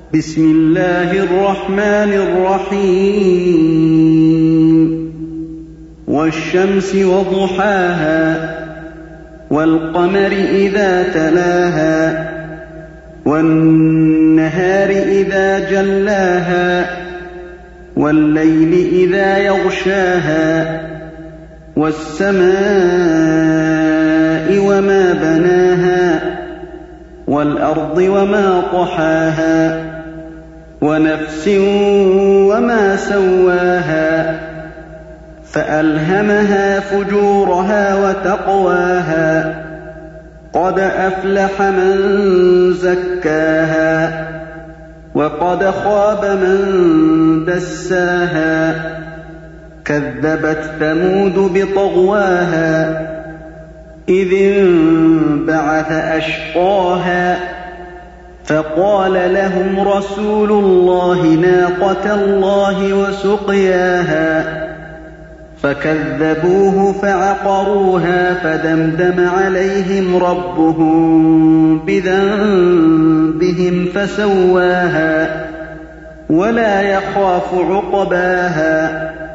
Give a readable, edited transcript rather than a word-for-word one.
بسم الله الرحمن الرحيم والشمس وضحاها والقمر إذا تلاها والنهار إذا جلاها والليل إذا يغشاها والسماء وما بناها والأرض وما طحاها ونفس وما سواها فألهمها فجورها وتقواها قد أفلح من زكاها وقد خاب من دساها كذبت ثمود بطغواها إذ انبعث أشقاها فقال لهم رسول الله ناقة الله وسقياها فكذبوه فعقروها فدمدم عليهم ربهم بذنبهم فسواها ولا يخاف عقباها